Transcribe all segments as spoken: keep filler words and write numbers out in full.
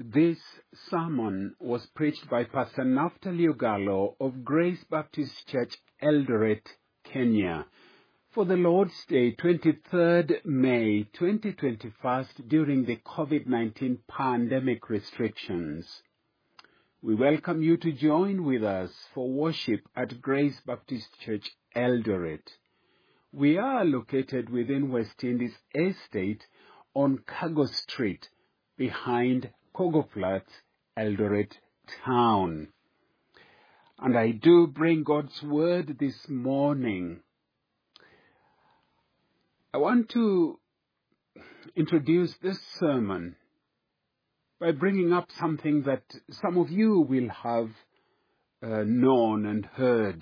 This sermon was preached by Pastor Naftali Ogalo of Grace Baptist Church, Eldoret, Kenya, for the Lord's Day, twenty-third May twenty twenty-one, during the COVID nineteen pandemic restrictions. We welcome you to join with us for worship at Grace Baptist Church, Eldoret. We are located within West Indies Estate on Cargo Street, behind Kogo Flats, Eldoret town. And I do bring God's word this morning. I want to introduce this sermon by bringing up something that some of you will have uh, known and heard.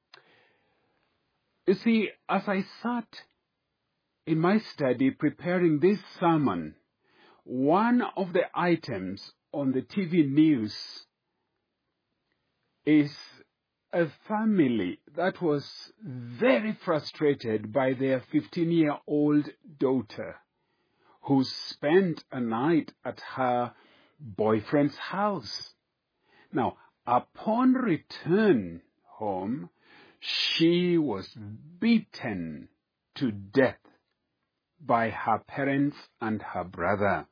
You see, as I sat in my study preparing this sermon, one of the items on the T V news is a family that was very frustrated by their fifteen-year-old daughter who spent a night at her boyfriend's house. Now, upon return home, she was beaten to death by her parents and her brother.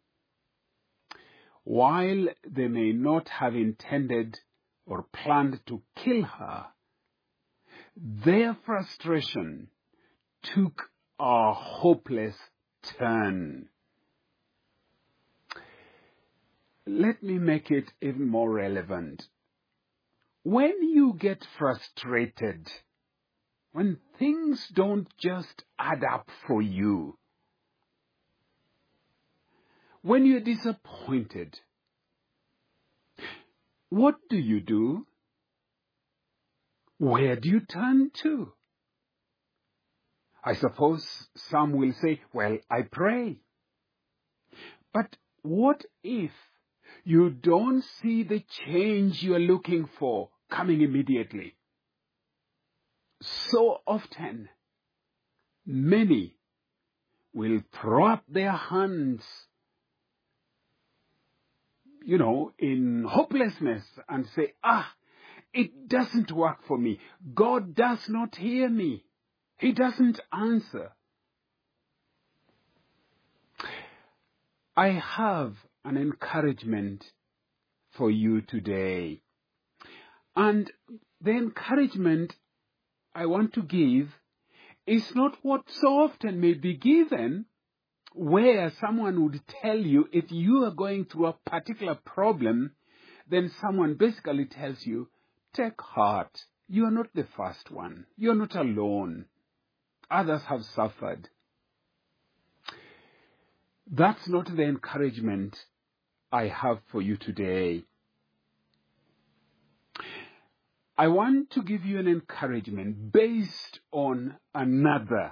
While they may not have intended or planned to kill her, their frustration took a hopeless turn. Let me make it even more relevant. When you get frustrated, when things don't just add up for you, when you're disappointed, what do you do? Where do you turn to? I suppose some will say, well, I pray. But what if you don't see the change you're looking for coming immediately? So often, many will throw up their hands, you know, in hopelessness and say, ah, it doesn't work for me. God does not hear me. He doesn't answer. I have an encouragement for you today. And the encouragement I want to give is not what so often may be given, where someone would tell you if you are going through a particular problem, then someone basically tells you, take heart. You are not the first one. You are not alone. Others have suffered. That's not the encouragement I have for you today. I want to give you an encouragement based on another.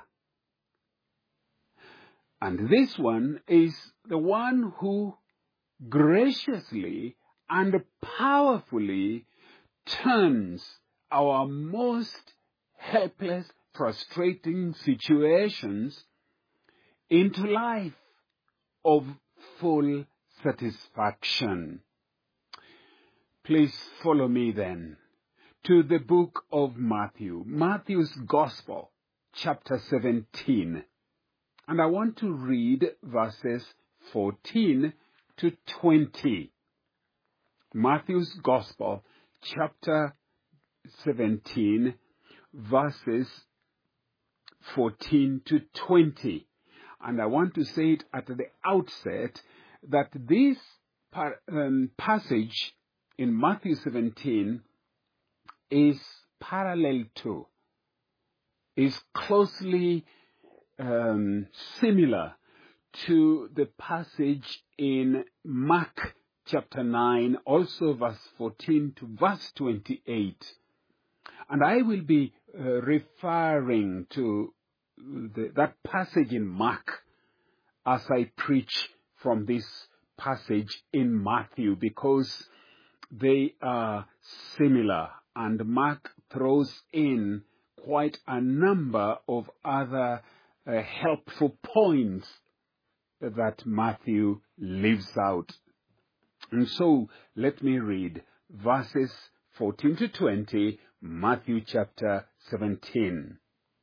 And this one is the one who graciously and powerfully turns our most helpless, frustrating situations into life of full satisfaction. Please follow me then to the book of Matthew, Matthew's Gospel, chapter seventeen. And I want to read verses fourteen to twenty. Matthew's Gospel, chapter seventeen, verses fourteen to twenty. And I want to say it at the outset that this par- um, passage in Matthew seventeen is parallel to, is closely um, similar to the passage in Mark chapter nine, also verse fourteen to verse twenty-eight. And I will be uh, referring to the, that passage in Mark as I preach from this passage in Matthew, because they are similar, and Mark throws in quite a number of other uh, helpful points that Matthew leaves out. And so let me read verses fourteen to twenty, Matthew chapter seventeen.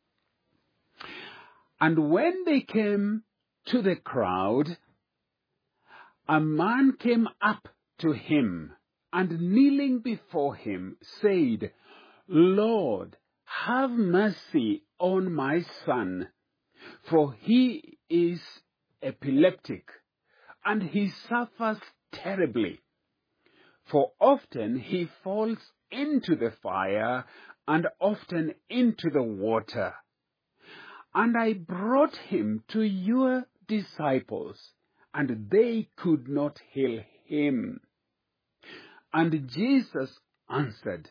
And when they came to the crowd, a man came up to him, and kneeling before him, said, Lord, have mercy on my son, for he is epileptic, and he suffers terribly. For often he falls into the fire, and often into the water. And I brought him to your disciples, and they could not heal him. And Jesus answered,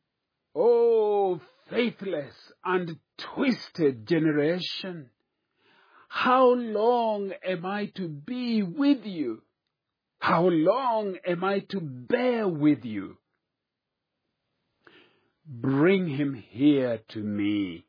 O faithless and twisted generation, how long am I to be with you? How long am I to bear with you? Bring him here to me.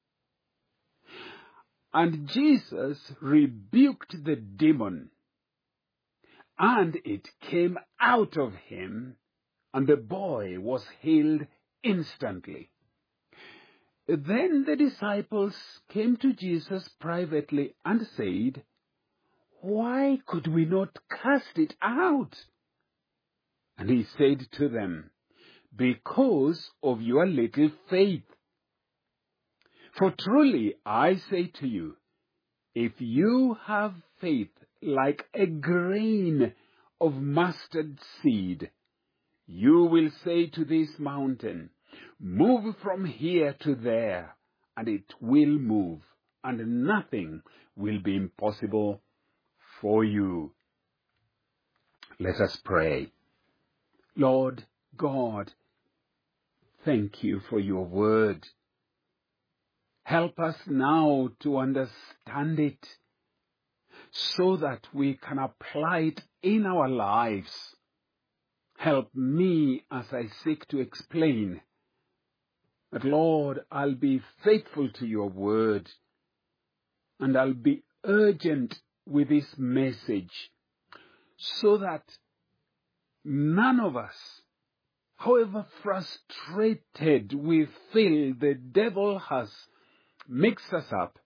And Jesus rebuked the demon, and it came out of him, and the boy was healed instantly. Then the disciples came to Jesus privately and said, Why could we not cast it out? And he said to them, Because of your little faith. For truly I say to you, if you have faith like a grain of mustard seed, you will say to this mountain, Move from here to there, and it will move, and nothing will be impossible for you. Let us pray. Lord God, thank you for your word. Help us now to understand it, so that we can apply it in our lives. Help me as I seek to explain that, Lord, I'll be faithful to your word, and I'll be urgent with this message, so that none of us, however frustrated we feel the devil has mixed us up,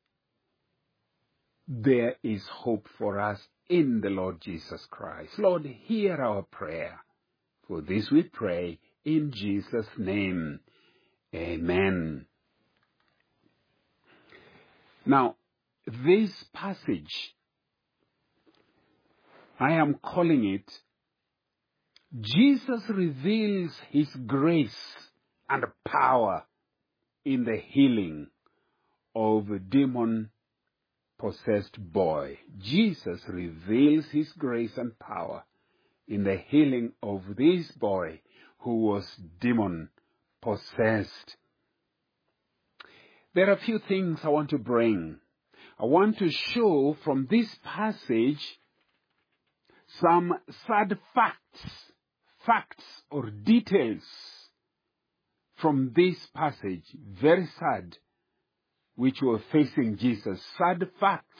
there is hope for us in the Lord Jesus Christ. Lord, hear our prayer. For this we pray in Jesus' name. Amen. Now, this passage, I am calling it, Jesus reveals his grace and power in the healing of a demon-possessed boy. Jesus reveals his grace and power in the healing of this boy who was demon-possessed. There are a few things I want to bring. I want to show from this passage some sad facts, facts or details from this passage, very sad, which were facing Jesus. Sad facts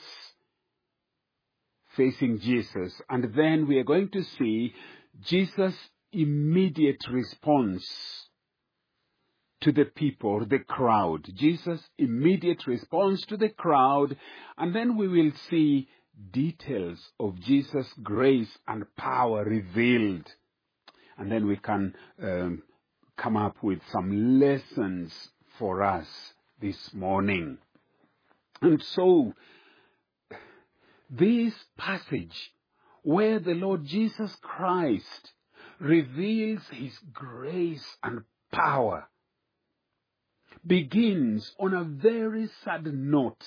facing Jesus. And then we are going to see Jesus' immediate response to the people, the crowd. Jesus' immediate response to the crowd. And then we will see details of Jesus' grace and power revealed. And then we can um, come up with some lessons for us this morning. And so, this passage where the Lord Jesus Christ reveals his grace and power begins on a very sad note.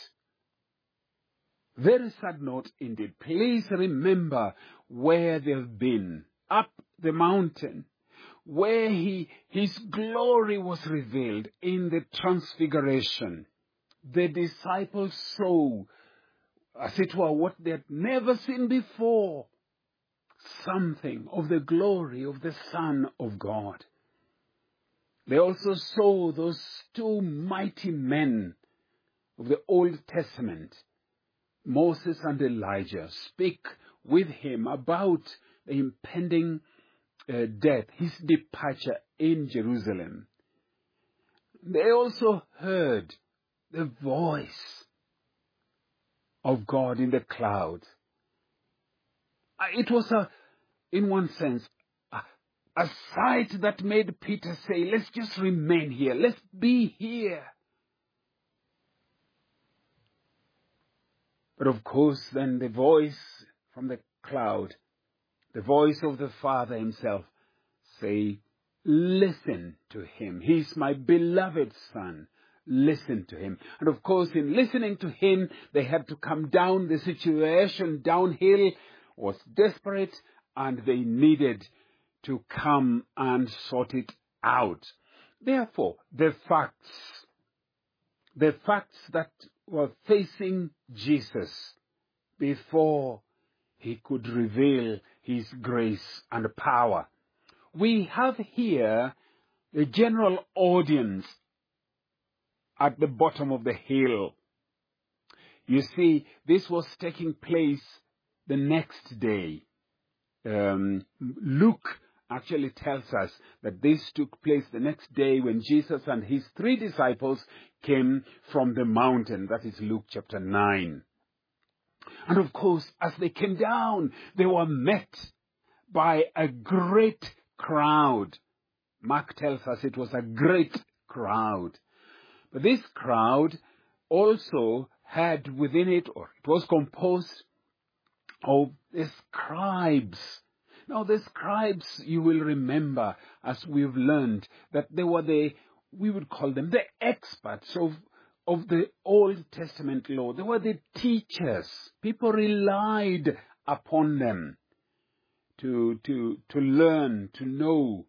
Very sad note indeed. Please remember where they've been. Up the mountain, where he, his glory was revealed in the transfiguration. The disciples saw, as it were, what they had never seen before. Something of the glory of the Son of God. They also saw those two mighty men of the Old Testament, Moses and Elijah, speak with him about the impending uh, death, his departure in Jerusalem, they also heard the voice of God in the cloud. It was, a, in one sense, a, a sight that made Peter say, let's just remain here. Let's be here. But of course, then the voice from the cloud, the voice of the Father himself, say, listen to him. He's my beloved Son. Listen to him. And of course, in listening to him, they had to come down. The situation downhill was desperate, and they needed to come and sort it out. Therefore, the facts, the facts that were facing Jesus before he could reveal his grace and power. We have here the general audience at the bottom of the hill. You see, this was taking place the next day. Um, Luke actually tells us that this took place the next day when Jesus and his three disciples came from the mountain. That is Luke chapter nine. And of course, as they came down, they were met by a great crowd. Mark tells us it was a great crowd. But this crowd also had within it, or it was composed of the scribes. Now the scribes, you will remember, as we've learned, that they were the, we would call them the experts of, of the Old Testament law. They were the teachers. People relied upon them to, to, to learn, to know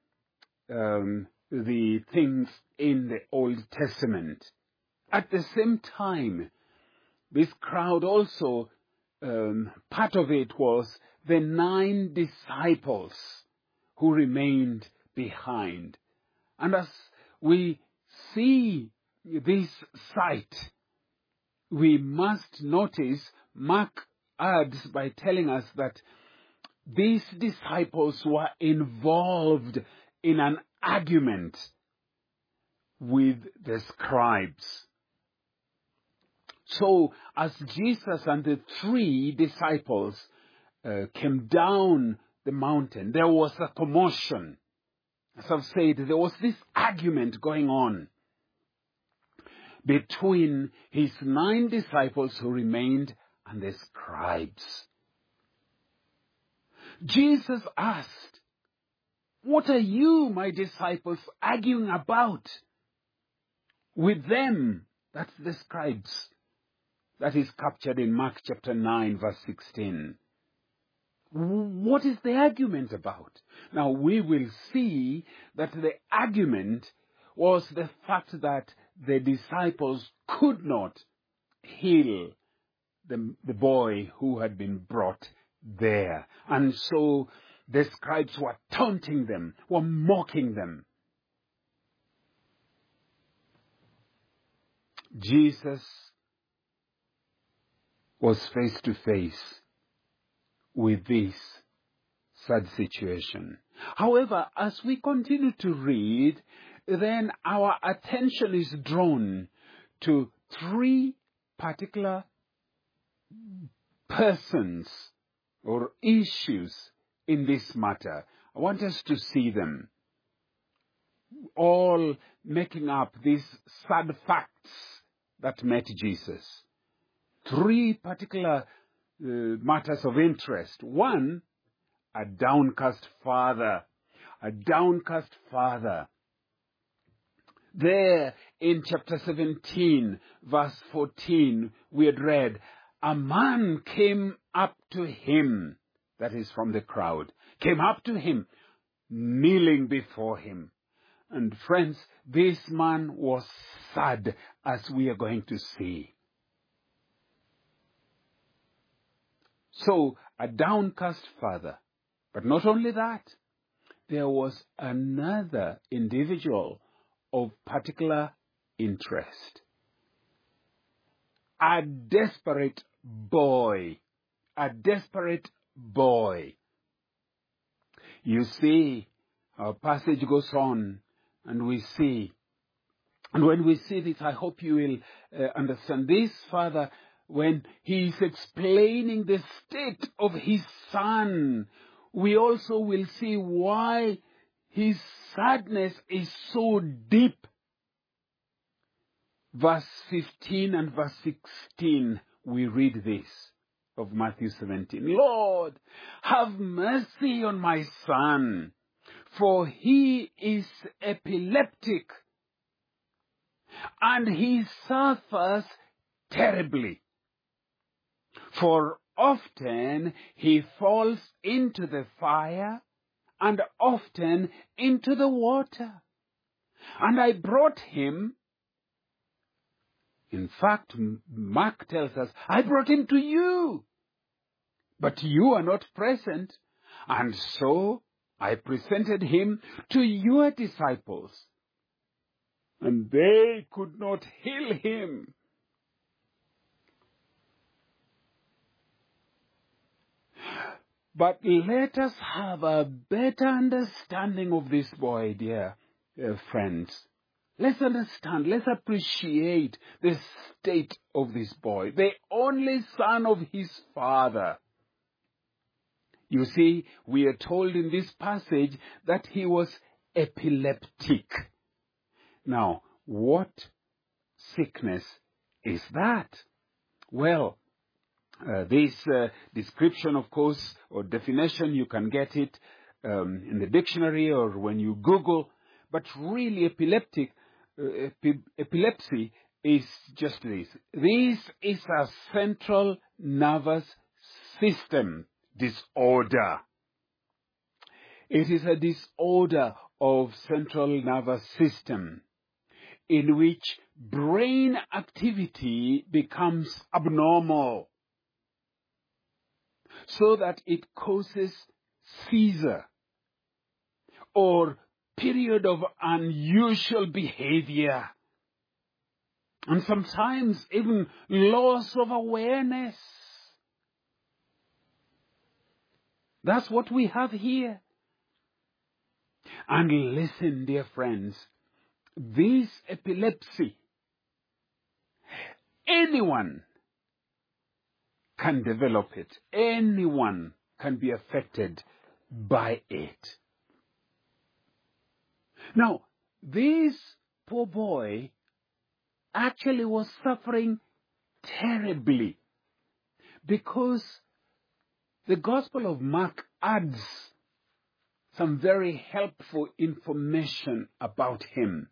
um, the things in the Old Testament. At the same time, this crowd also, um, part of it was the nine disciples who remained behind. And as we see this sight, we must notice, Mark adds by telling us that these disciples were involved in an argument with the scribes. So, as Jesus and the three disciples uh, came down the mountain, there was a commotion. As I've said, there was this argument going on between his nine disciples who remained and the scribes. Jesus asked, "What are you, my disciples, arguing about with them?" That's the scribes. That is captured in Mark chapter nine, verse sixteen. What is the argument about? Now, we will see that the argument was the fact that the disciples could not heal the, the boy who had been brought there. And so the scribes were taunting them, were mocking them. Jesus was face to face with this sad situation. However, as we continue to read, then our attention is drawn to three particular persons or issues in this matter. I want us to see them, all making up these sad facts that met Jesus. Three particular uh, matters of interest. One, a downcast father. A downcast father. There in chapter seventeen, verse fourteen, we had read, a man came up to him, that is from the crowd, came up to him, kneeling before him. And friends, this man was sad, as we are going to see. So, a downcast father. But not only that, there was another individual of particular interest. A desperate boy. A desperate boy. You see, our passage goes on, and we see, and when we see this, I hope you will uh, understand this further when he is explaining the state of his son. We also will see why his sadness is so deep. Verse fifteen and verse sixteen, we read this of Matthew seventeen. Lord, have mercy on my son, for he is epileptic, and he suffers terribly. For often he falls into the fire, and often into the water. And I brought him, in fact, Mark tells us, I brought him to you, but you are not present, and so I presented him to your disciples, and they could not heal him. But let us have a better understanding of this boy, dear uh, friends. Let's understand, let's appreciate the state of this boy, the only son of his father. You see, we are told in this passage that he was epileptic. Now, what sickness is that? Well, uh, this uh, description, of course, or definition, you can get it um, in the dictionary or when you Google, but really epileptic, uh, epi- epilepsy is just this. This is a central nervous system disorder. It is a disorder of central nervous system in which brain activity becomes abnormal, so that it causes seizure or period of unusual behavior, and sometimes even loss of awareness. That's what we have here. And listen, dear friends, this epilepsy, anyone can develop it. Anyone can be affected by it. Now, this poor boy actually was suffering terribly, because the Gospel of Mark adds some very helpful information about him.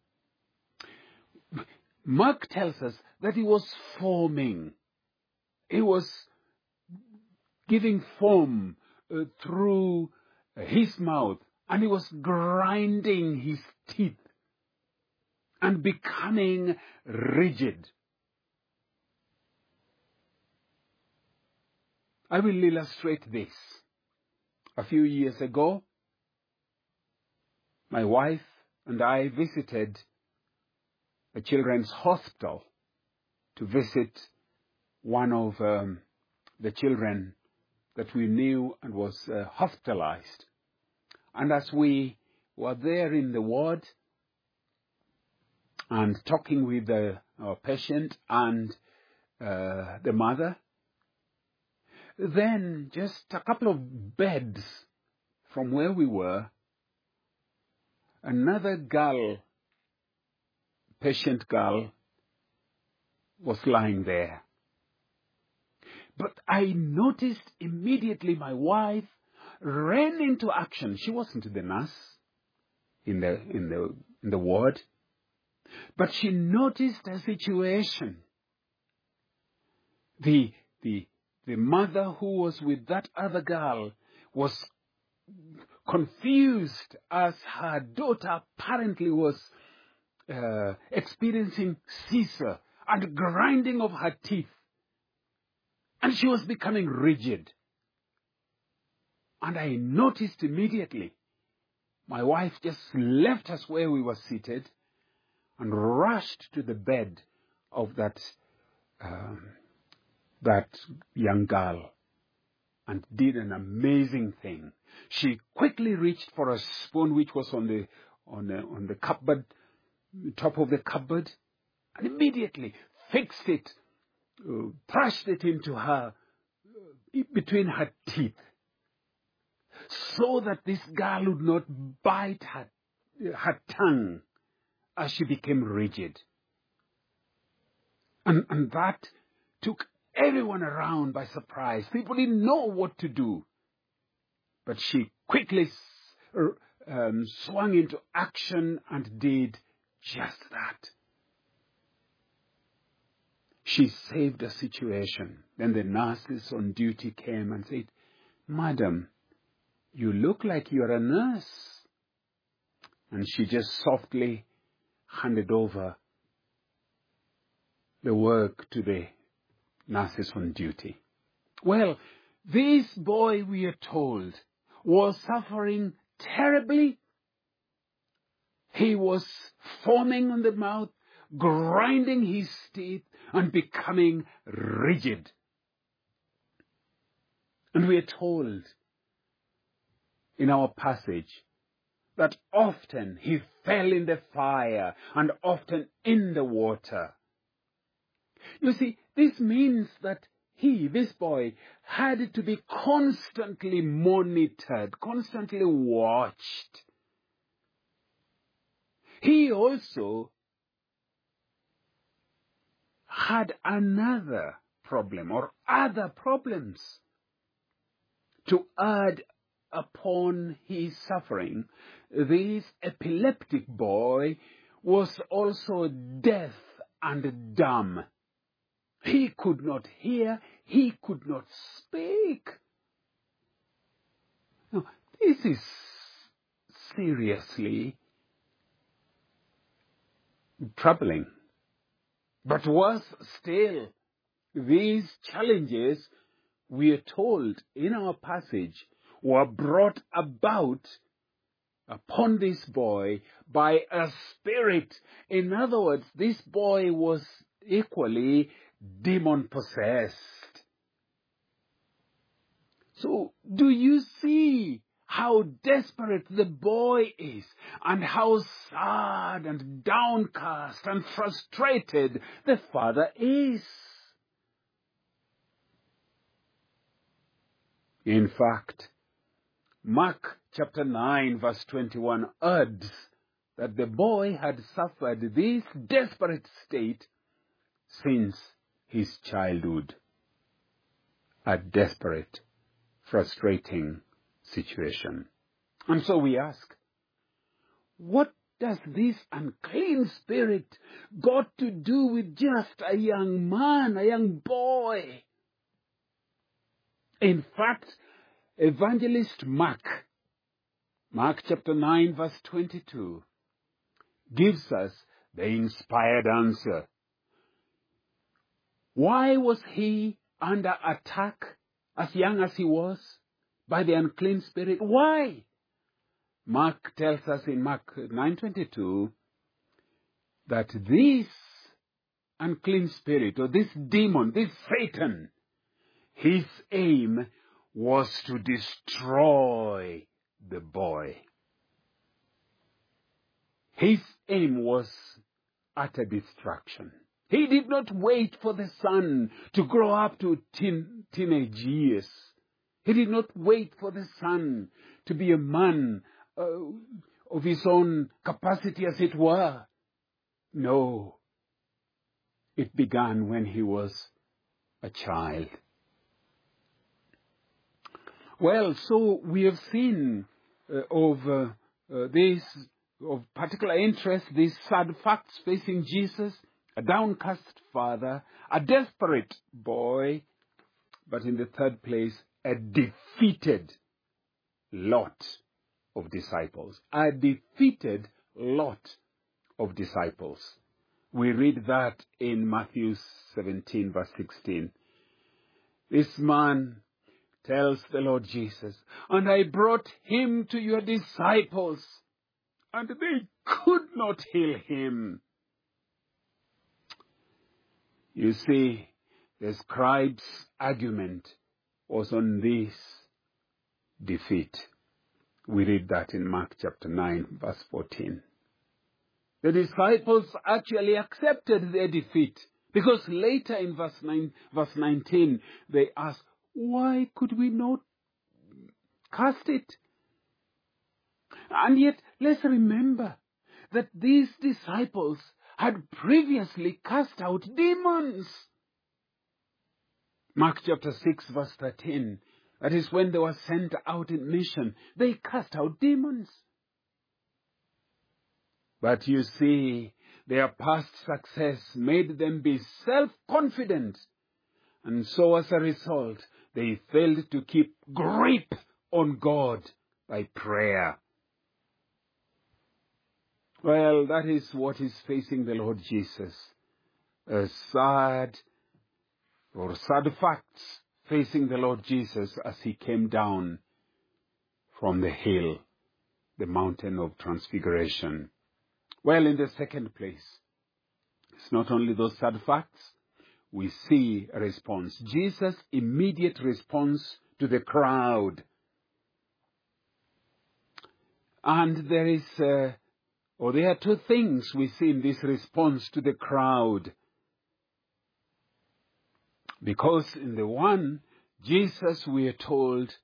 Mark tells us that he was foaming. He was giving foam uh, through his mouth, and he was grinding his teeth and becoming rigid. I will illustrate this. A few years ago, my wife and I visited a children's hospital to visit one of um, the children that we knew and was uh, hospitalized. And as we were there in the ward and talking with the our patient and uh, the mother, then just a couple of beds from where we were, another girl, patient girl, was lying there. But I noticed immediately my wife ran into action. She wasn't the nurse in the in the in the ward, but she noticed a situation. The the the mother who was with that other girl was confused as her daughter apparently was uh, experiencing seizure and grinding of her teeth. And she was becoming rigid. And I noticed immediately, my wife just left us where we were seated and rushed to the bed of that um, that young girl. and did an amazing thing. She quickly reached for a spoon which was on the on the, on the cupboard, top of the cupboard, and immediately fixed it, uh, thrust it into her, uh, between her teeth, so that this girl would not bite her, her tongue as she became rigid. And, and that took everyone around by surprise. People didn't know what to do. But she quickly um, swung into action and did just that. She saved a situation. Then the nurses on duty came and said, "Madam, you look like you're a nurse." And she just softly handed over the work to the nurses on duty. Well, this boy, we are told, was suffering terribly. He was foaming on the mouth, grinding his teeth, and becoming rigid. And we are told in our passage that often he fell in the fire and often in the water. You see, this means that he, this boy, had to be constantly monitored, constantly watched. He also had another problem or other problems to add upon his suffering. This epileptic boy was also deaf and dumb. He could not hear, he could not speak. Now, this is seriously troubling. But worse still, these challenges, we are told in our passage, were brought about upon this boy by a spirit. In other words, this boy was equally demon-possessed. So, do you see how desperate the boy is, and how sad and downcast and frustrated the father is? In fact, Mark chapter nine verse twenty-one adds that the boy had suffered this desperate state since his childhood. A desperate, frustrating situation. And so we ask, what does this unclean spirit got to do with just a young man, a young boy? In fact, Evangelist Mark, Mark chapter nine verse twenty-two, gives us the inspired answer. Why was he under attack as young as he was by the unclean spirit? Why? Mark tells us in Mark nine twenty-two that this unclean spirit, or this demon, this Satan, his aim was to destroy the boy. His aim was utter destruction. He did not wait for the son to grow up to teen, teenage years. He did not wait for the son to be a man uh, of his own capacity, as it were. No. It began when he was a child. Well, so we have seen uh, of uh, uh, this, of particular interest, these sad facts facing Jesus, a downcast father, a desperate boy, but in the third place, a defeated lot of disciples. A defeated lot of disciples. We read that in Matthew seventeen verse sixteen. This man tells the Lord Jesus, and I brought him to your disciples, and they could not heal him. You see, the scribe's argument was on this defeat. We read that in Mark chapter nine, verse fourteen. The disciples actually accepted their defeat, because later in verse nine, verse nineteen, they asked, why could we not cast it? And yet, let's remember that these disciples had previously cast out demons. Mark chapter six, verse thirteen, that is when they were sent out in mission, they cast out demons. But you see, their past success made them be self-confident. And so as a result, they failed to keep grip on God by prayer. Well, that is what is facing the Lord Jesus. A sad or sad facts facing the Lord Jesus as he came down from the hill, the mountain of transfiguration. Well, in the second place, it's not only those sad facts, we see a response. Jesus' immediate response to the crowd. And there is, uh, or there are two things we see in this response to the crowd. Because in the one, Jesus, we are told,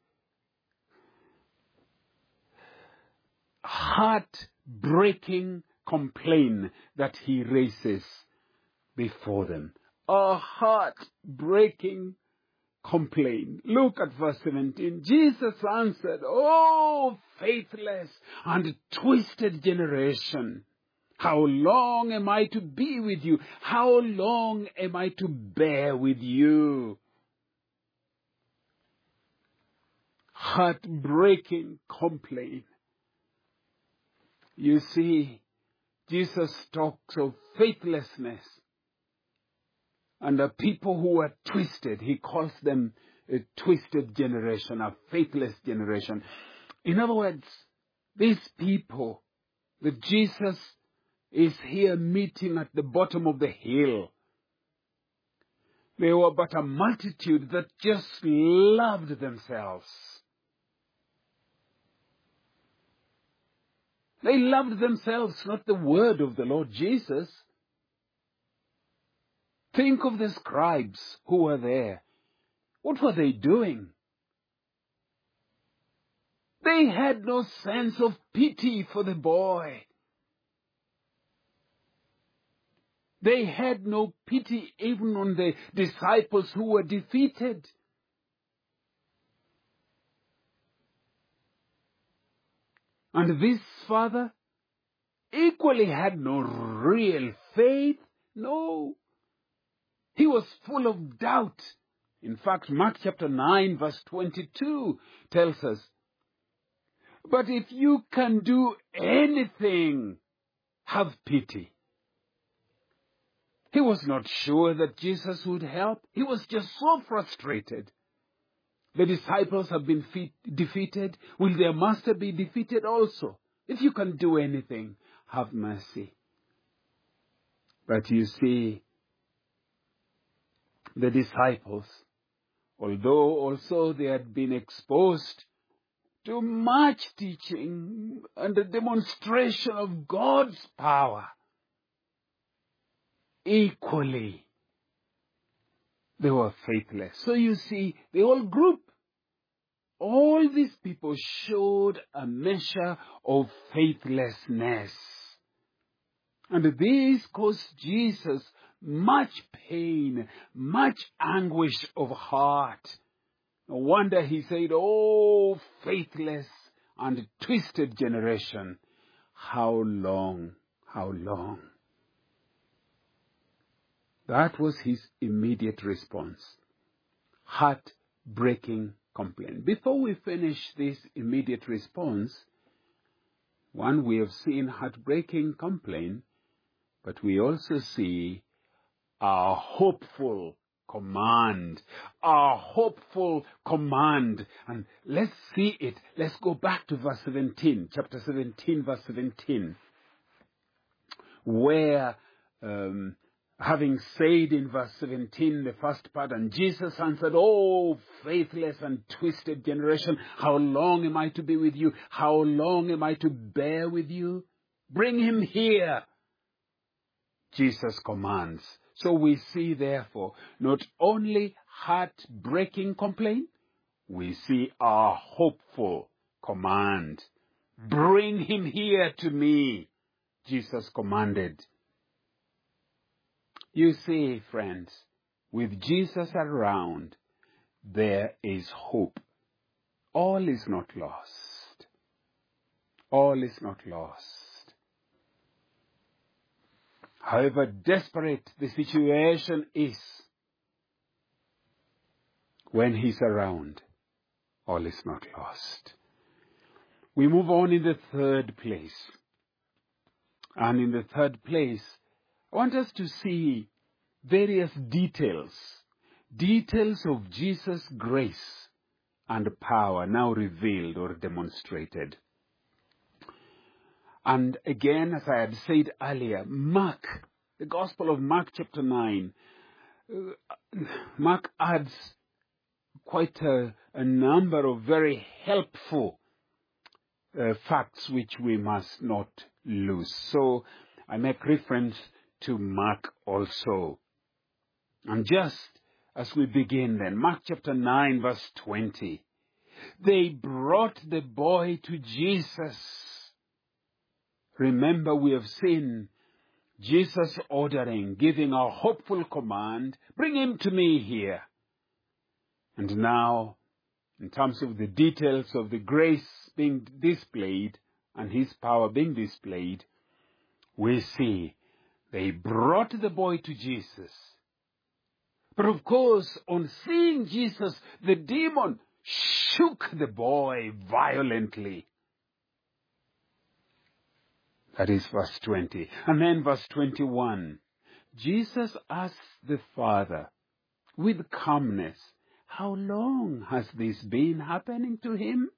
heart-breaking complaint that he raises before them. A heart-breaking complaint. Look at verse seventeen. Jesus answered, "Oh, faithless and twisted generation, how long am I to be with you? How long am I to bear with you?" Heartbreaking complaint. You see, Jesus talks of faithlessness. And the people who are twisted, he calls them a twisted generation, a faithless generation. In other words, these people that Jesus is here meeting at the bottom of the hill, they were but a multitude that just loved themselves. They loved themselves, not the word of the Lord Jesus. Think of the scribes who were there. What were they doing? They had no sense of pity for the boy. They had no pity even on the disciples who were defeated. And this father equally had no real faith. No. He was full of doubt. In fact, Mark chapter nine verse twenty-two tells us, "But if you can do anything, have pity." He was not sure that Jesus would help. He was just so frustrated. The disciples have been fe- defeated. Will their master be defeated also? If you can do anything, have mercy. But you see, the disciples, although also they had been exposed to much teaching and a demonstration of God's power, equally they were faithless. So you see, the whole group, all these people showed a measure of faithlessness. And this caused Jesus much pain, much anguish of heart. No wonder he said, "Oh, faithless and twisted generation, how long, how long?" That was his immediate response. Heart-breaking complaint. Before we finish this immediate response, one, we have seen heartbreaking complaint, but we also see a hopeful command. A hopeful command. And let's see it. Let's go back to verse seventeen, chapter seventeen, verse seventeen, where um, Having said in verse seventeen, the first part, and Jesus answered, "Oh, faithless and twisted generation, how long am I to be with you? How long am I to bear with you? Bring him here." Jesus commands. So we see, therefore, not only heart-breaking complaint, we see a hopeful command. "Bring him here to me," Jesus commanded. You see, friends, with Jesus around, there is hope. All is not lost. All is not lost. However desperate the situation is, when he's around, all is not lost. We move on in the third place. And in the third place, I want us to see various details, details of Jesus' grace and power now revealed or demonstrated. And again, as I had said earlier, Mark, the Gospel of Mark chapter nine, uh, Mark adds quite a, a number of very helpful uh, facts which we must not lose. So I make reference to Mark also. And just as we begin then, Mark chapter nine verse twenty, they brought the boy to Jesus. Remember, we have seen Jesus ordering, giving a hopeful command, "Bring him to me here." And now, in terms of the details of the grace being displayed and his power being displayed, we see they brought the boy to Jesus. But of course, on seeing Jesus, the demon shook the boy violently. That is verse twenty. And then verse twenty-one. Jesus asked the father with calmness, "How long has this been happening to him?"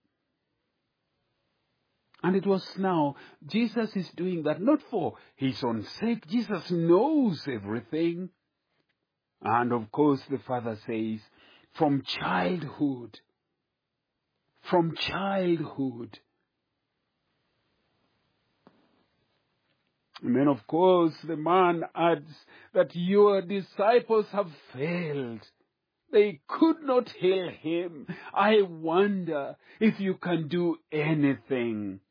And it was now, Jesus is doing that not for his own sake. Jesus knows everything. And of course the father says, from childhood, from childhood. And then of course the man adds that your disciples have failed. They could not heal him. I wonder if you can do anything.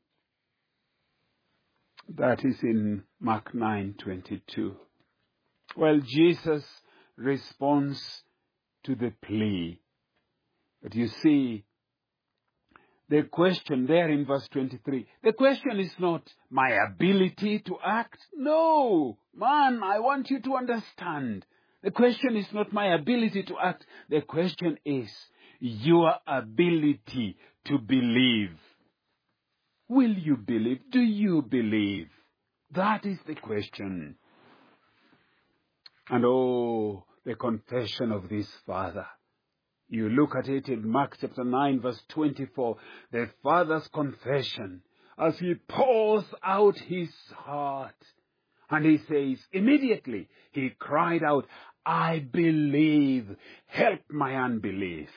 That is in Mark nine twenty-two. Well, Jesus responds to the plea. But you see, the question there in verse twenty-three, the question is not my ability to act. No, man, I want you to understand. The question is not my ability to act. The question is your ability to believe. Will you believe? Do you believe? That is the question. And oh, the confession of this father. You look at it in Mark chapter nine verse twenty-four, the father's confession as he pours out his heart. And he says, immediately he cried out, "I believe, help my unbelief."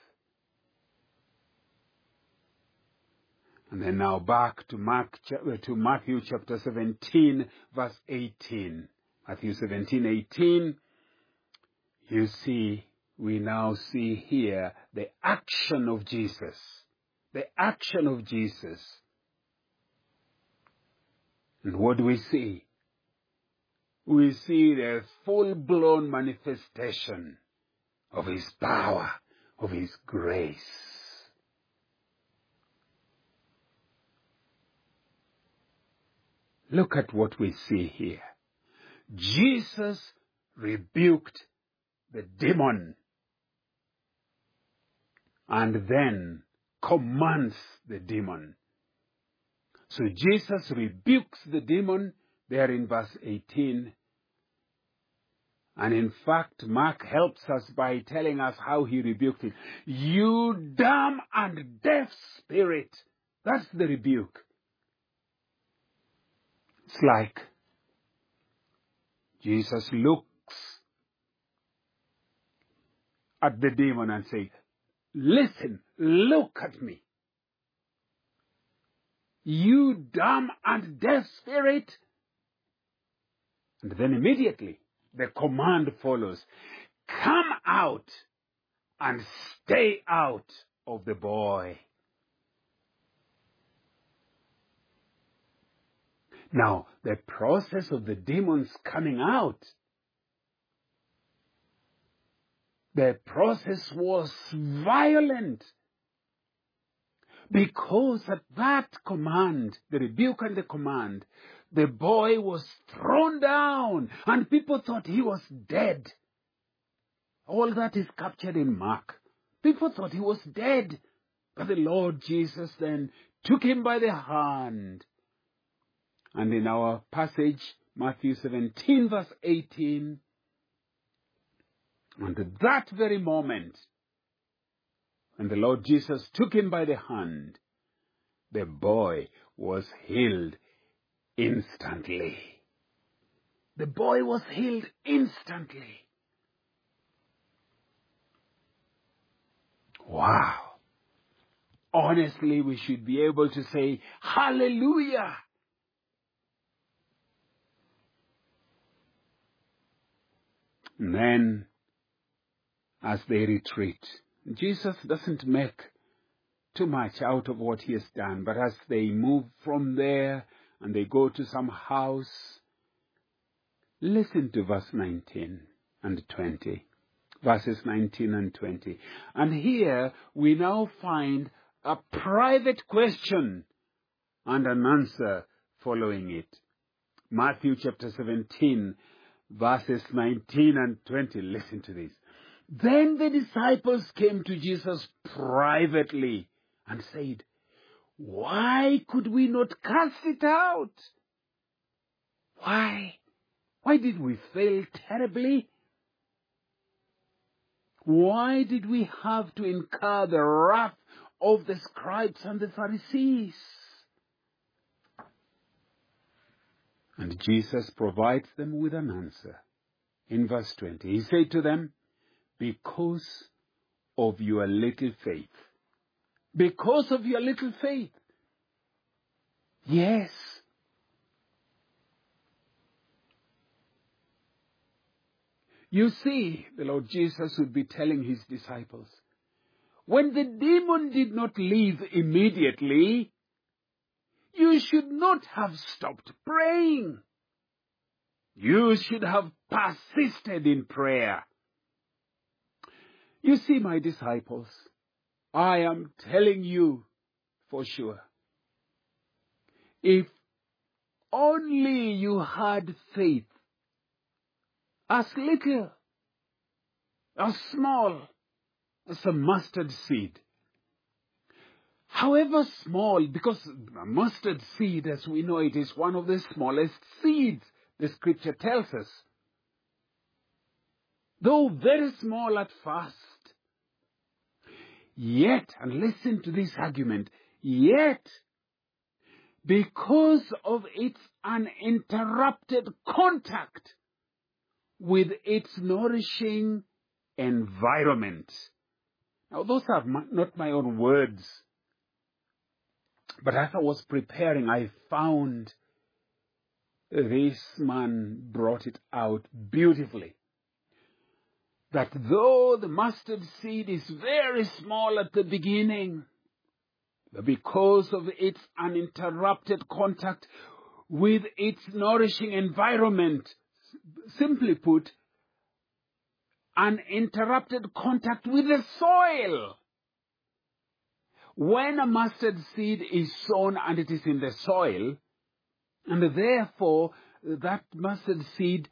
And then now back to Mark, to Matthew chapter seventeen, verse eighteen. Matthew seventeen, eighteen. You see, we now see here the action of Jesus. The action of Jesus. And what do we see? We see the full-blown manifestation of his power, of his grace. Look at what we see here. Jesus rebuked the demon and then commands the demon. So Jesus rebukes the demon there in verse eighteen. And in fact, Mark helps us by telling us how he rebuked it. "You dumb and deaf spirit." That's the rebuke. It's like Jesus looks at the demon and says, listen, look at me. You dumb and deaf spirit. And then immediately the command follows. Come out and stay out of the boy. Now, the process of the demons coming out, the process was violent. Because at that command, the rebuke and the command, the boy was thrown down and people thought he was dead. All that is captured in Mark. People thought he was dead. But the Lord Jesus then took him by the hand. And in our passage, Matthew seventeen verse eighteen, and at that very moment, when the Lord Jesus took him by the hand, the boy was healed instantly. The boy was healed instantly. Wow. Honestly, we should be able to say, hallelujah. And then, as they retreat, Jesus doesn't make too much out of what he has done, but as they move from there and they go to some house, listen to verse nineteen and twenty. Verses nineteen and twenty. And here we now find a private question and an answer following it. Matthew chapter seventeen, verses nineteen and twenty. Listen to this. Then the disciples came to Jesus privately and said, why could we not cast it out? Why? Why did we fail terribly? Why did we have to incur the wrath of the scribes and the Pharisees? And Jesus provides them with an answer. In verse twenty, he said to them, because of your little faith. Because of your little faith. Yes. You see, the Lord Jesus would be telling his disciples, when the demon did not leave immediately, you should not have stopped praying. You should have persisted in prayer. You see, my disciples, I am telling you for sure, if only you had faith as little, as small as a mustard seed. However small, because a mustard seed, as we know it, is one of the smallest seeds, the scripture tells us. Though very small at first, yet, and listen to this argument, yet, because of its uninterrupted contact with its nourishing environment. Now, those are my, not my own words. But as I was preparing, I found this man brought it out beautifully. That though the mustard seed is very small at the beginning, but because of its uninterrupted contact with its nourishing environment, simply put, uninterrupted contact with the soil. When a mustard seed is sown and it is in the soil, and therefore that mustard seed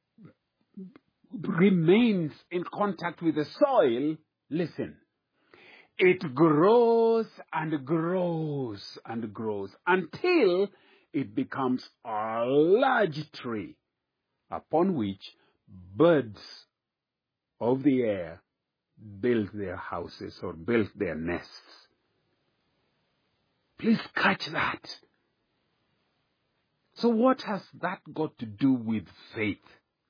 remains in contact with the soil, listen, it grows and grows and grows until it becomes a large tree upon which birds of the air build their houses or build their nests. Please catch that. So what has that got to do with faith?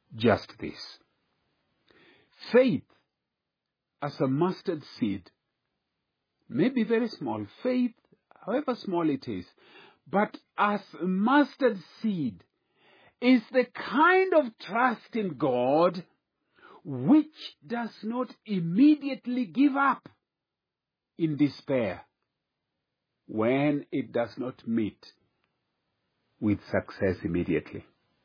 just this. Faith as a mustard seed may be very small. Faith, however small it is, but as a mustard seed is the kind of trust in God which does not immediately give up in despair when it does not meet with success immediately.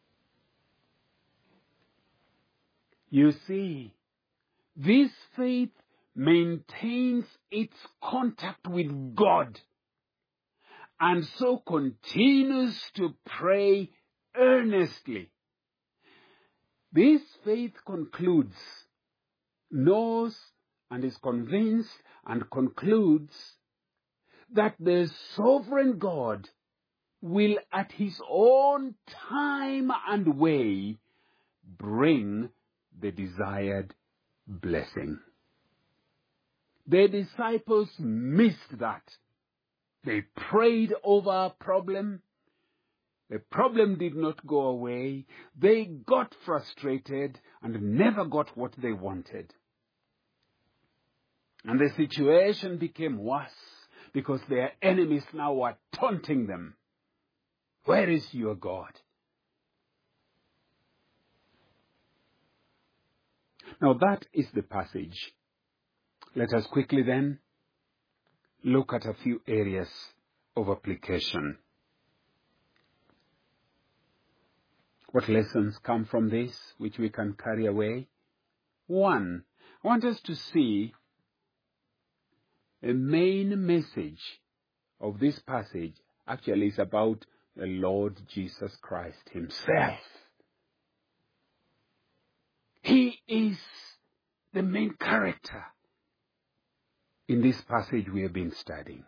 You see, this faith maintains its contact with God and so continues to pray earnestly. This faith concludes, knows and is convinced and concludes that the sovereign God will at his own time and way bring the desired blessing. The disciples missed that. They prayed over a problem. The problem did not go away. They got frustrated and never got what they wanted. And the situation became worse because their enemies now were taunting them. Where is your God? Now that is the passage. Let us quickly then look at a few areas of application. What lessons come from this which we can carry away? One, I want us to see the main message of this passage actually is about the Lord Jesus Christ himself. He is the main character in this passage we have been studying.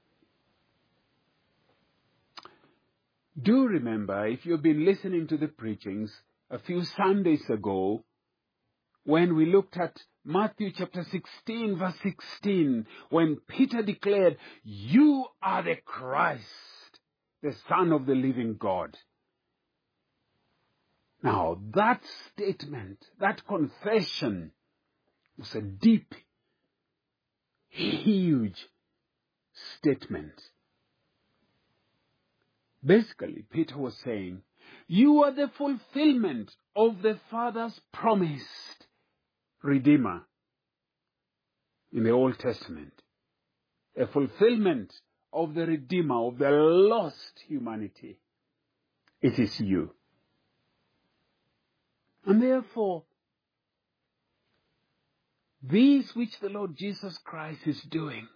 Do remember, if you've been listening to the preachings a few Sundays ago, when we looked at Matthew chapter sixteen, verse sixteen, when Peter declared, "You are the Christ, the Son of the living God." Now, that statement, that confession was a deep, huge statement. Basically, Peter was saying, you are the fulfillment of the Father's promised Redeemer in the Old Testament. A fulfillment of the Redeemer of the lost humanity. It is you. And therefore, this which the Lord Jesus Christ is doing,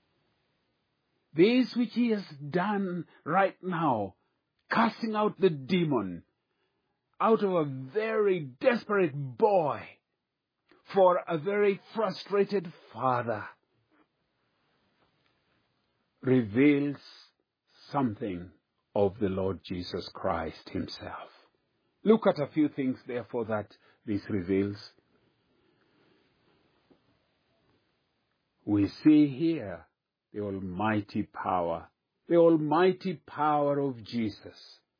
this which he has done right now, casting out the demon out of a very desperate boy for a very frustrated father, reveals something of the Lord Jesus Christ himself. Look at a few things, therefore, that this reveals. We see here the almighty power, the almighty power of Jesus.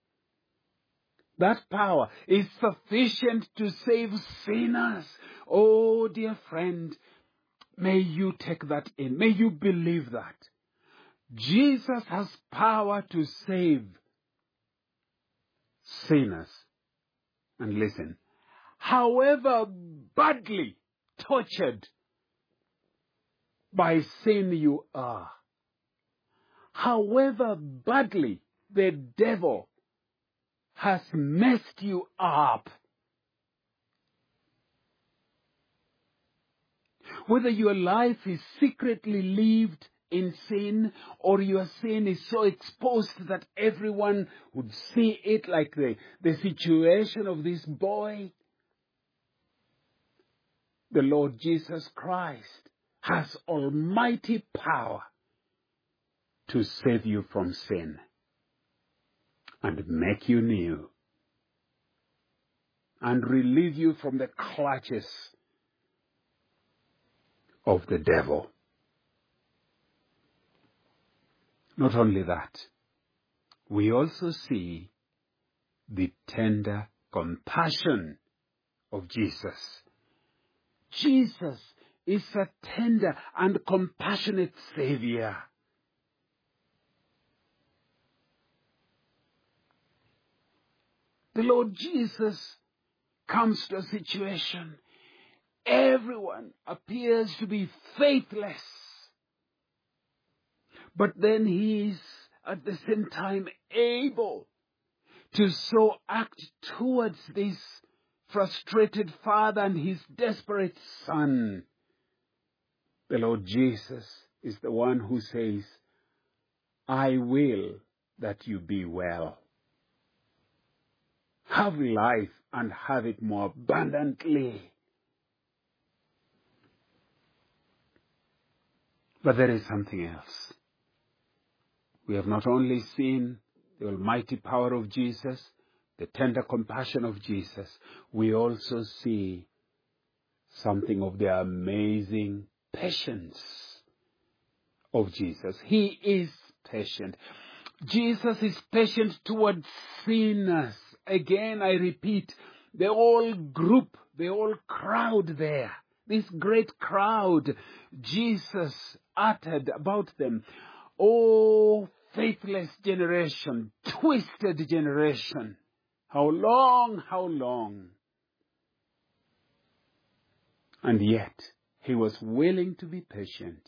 That power is sufficient to save sinners. Oh, dear friend, may you take that in. May you believe that. Jesus has power to save sinners. And listen, however badly tortured by sin you are, however badly the devil has messed you up, whether your life is secretly lived in sin or your sin is so exposed that everyone would see it, like the, the situation of this boy, the Lord Jesus Christ has almighty power to save you from sin and make you new and relieve you from the clutches of the devil. Not only that, we also see the tender compassion of Jesus. Jesus is a tender and compassionate Savior. The Lord Jesus comes to a situation. Everyone appears to be faithless. But then he is at the same time able to so act towards this frustrated father and his desperate son. The Lord Jesus is the one who says, I will that you be well. Have life and have it more abundantly. But there is something else. We have not only seen the almighty power of Jesus, the tender compassion of Jesus, we also see something of the amazing patience of Jesus. He is patient. Jesus is patient towards sinners. Again, I repeat, the whole group, the whole crowd there, this great crowd, Jesus uttered about them, oh, faithless generation, twisted generation, how long, how long? And yet, he was willing to be patient.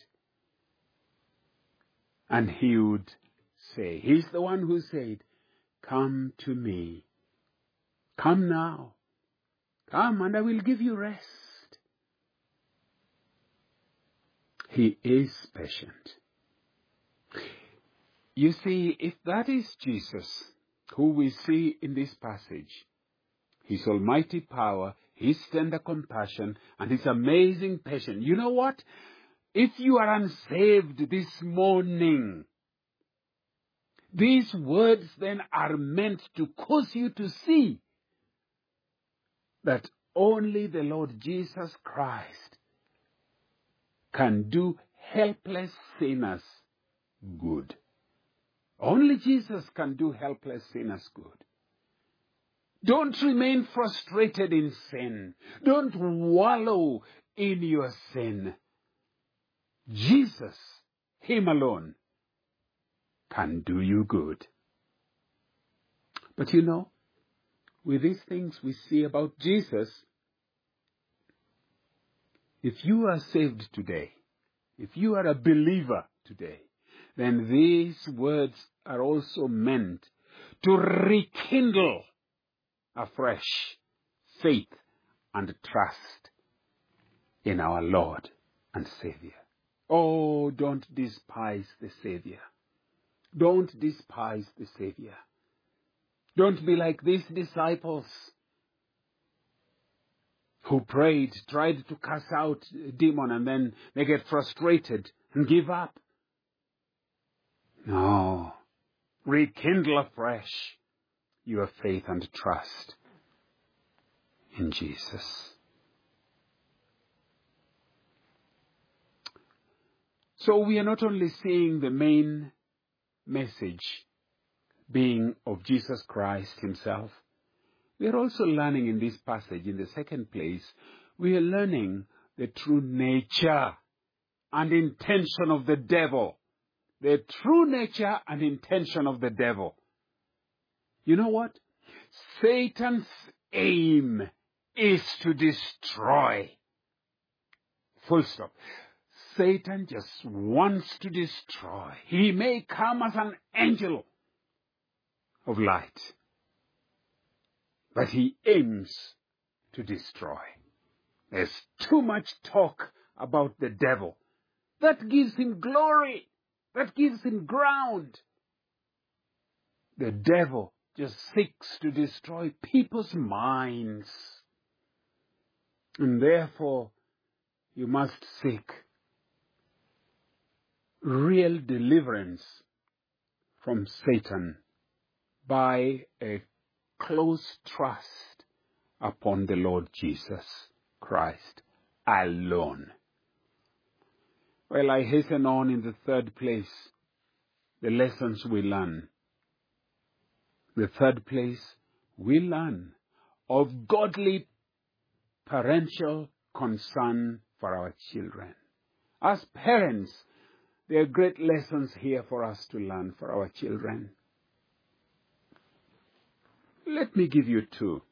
And he would say, he's the one who said, come to me. Come now. Come and I will give you rest. He is patient. You see, if that is Jesus, who we see in this passage, his almighty power, his tender compassion, and his amazing patience, you know what? If you are unsaved this morning, these words then are meant to cause you to see that only the Lord Jesus Christ can do helpless sinners good. Only Jesus can do helpless sinners good. Don't remain frustrated in sin. Don't wallow in your sin. Jesus, him alone, can do you good. But you know, with these things we see about Jesus, if you are saved today, if you are a believer today, then these words are also meant to rekindle afresh faith and trust in our Lord and Savior. Oh, don't despise the Savior. Don't despise the Savior. Don't be like these disciples who prayed, tried to cast out a demon, and then they get frustrated and give up. No. Rekindle afresh your faith and trust in Jesus. So we are not only seeing the main message being of Jesus Christ himself, we are also learning in this passage, in the second place, we are learning the true nature and intention of the devil. The true nature and intention of the devil. You know what? Satan's aim is to destroy. Full stop. Satan just wants to destroy. He may come as an angel of light, but he aims to destroy. There's too much talk about the devil. That gives him glory. That gives him ground. The devil just seeks to destroy people's minds. And therefore, you must seek real deliverance from Satan by a close trust upon the Lord Jesus Christ alone. Well, I hasten on in the third place, the lessons we learn. The third place, we learn of godly parental concern for our children. As parents, there are great lessons here for us to learn for our children. Let me give you two.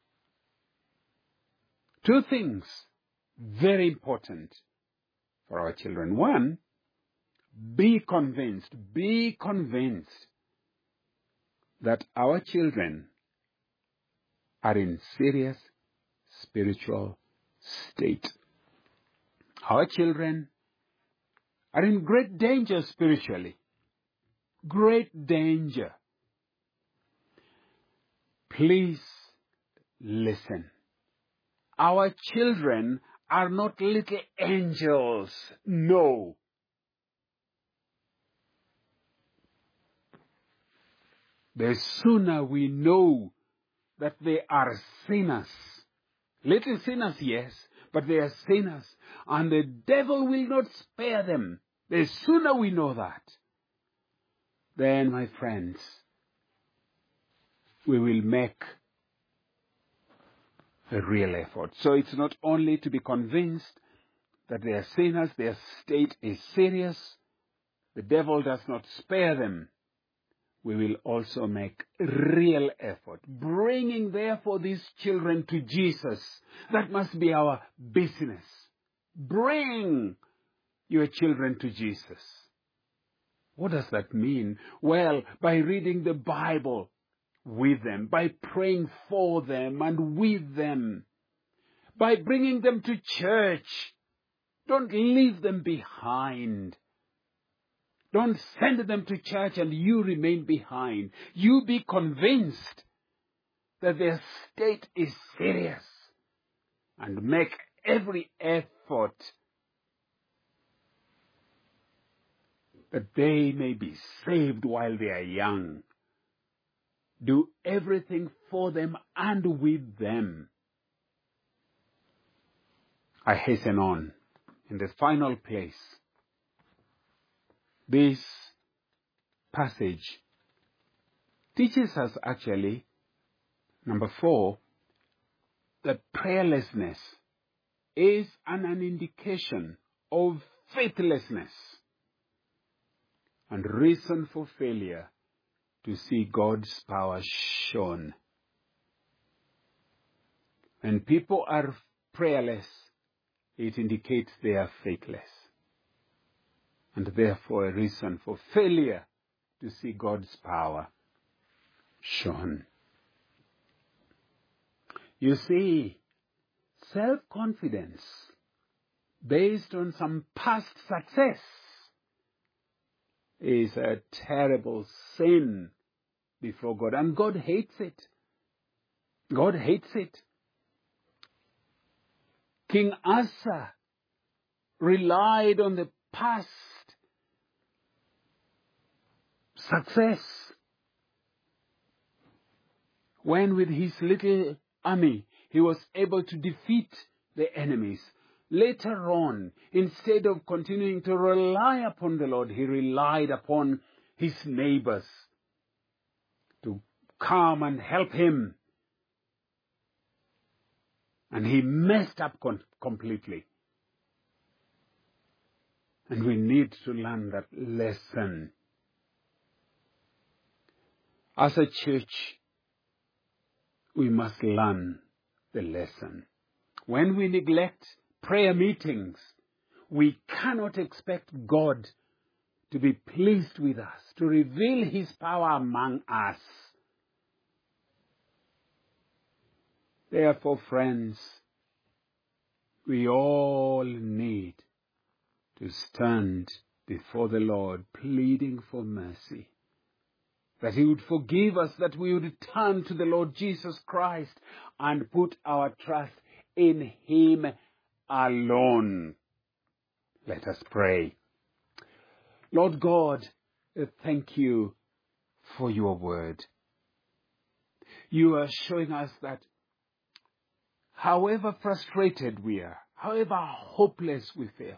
Two things very important for our children. One, be convinced, be convinced that our children are in serious spiritual state. Our children are in great danger spiritually. Great danger. Please listen. Our children are not little angels. No. The sooner we know that they are sinners, little sinners, yes, but they are sinners, and the devil will not spare them. The sooner we know that, then, my friends, we will make a real effort. So it's not only to be convinced that they are sinners, their state is serious, the devil does not spare them. We will also make real effort, bringing therefore these children to Jesus. That must be our business. Bring your children to Jesus. What does that mean? Well, by reading the Bible with them, by praying for them and with them, by bringing them to church. Don't leave them behind. Don't send them to church and you remain behind. You be convinced that their state is serious and make every effort that they may be saved while they are young. Do everything for them and with them. I hasten on. In the final place, this passage teaches us actually, number four, that prayerlessness is an, an indication of faithlessness and reason for failure to see God's power shown. When people are prayerless, it indicates they are faithless, and therefore a reason for failure to see God's power shown. You see, self-confidence based on some past success is a terrible sin before God, and God hates it. God hates it. King Asa relied on the past success when with his little army he was able to defeat the enemies. Later on, instead of continuing to rely upon the Lord, he relied upon his neighbors to come and help him. And he messed up con- completely. And we need to learn that lesson. As a church, we must learn the lesson. When we neglect prayer meetings, we cannot expect God to be pleased with us, to reveal his power among us. Therefore, friends, we all need to stand before the Lord pleading for mercy, that he would forgive us, that we would turn to the Lord Jesus Christ and put our trust in him alone. Let us pray. Lord God, thank you for your word. You are showing us that however frustrated we are, however hopeless we feel,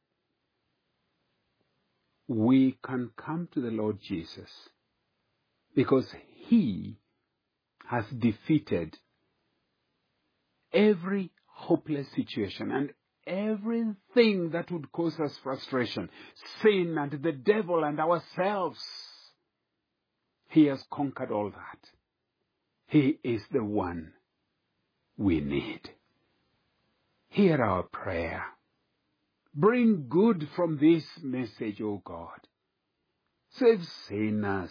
we can come to the Lord Jesus because he has defeated every hopeless situation and everything that would cause us frustration, sin and the devil and ourselves. He has conquered all that. He is the one we need. Hear our prayer. Bring good from this message, O God. Save sinners.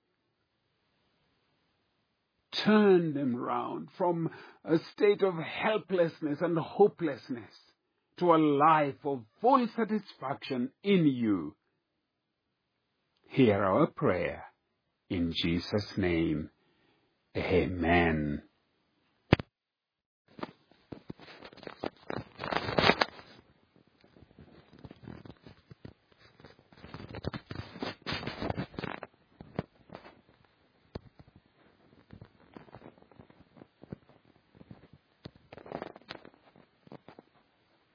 Turn them round from a state of helplessness and hopelessness to a life of full satisfaction in you. Hear our prayer. In Jesus' name, amen.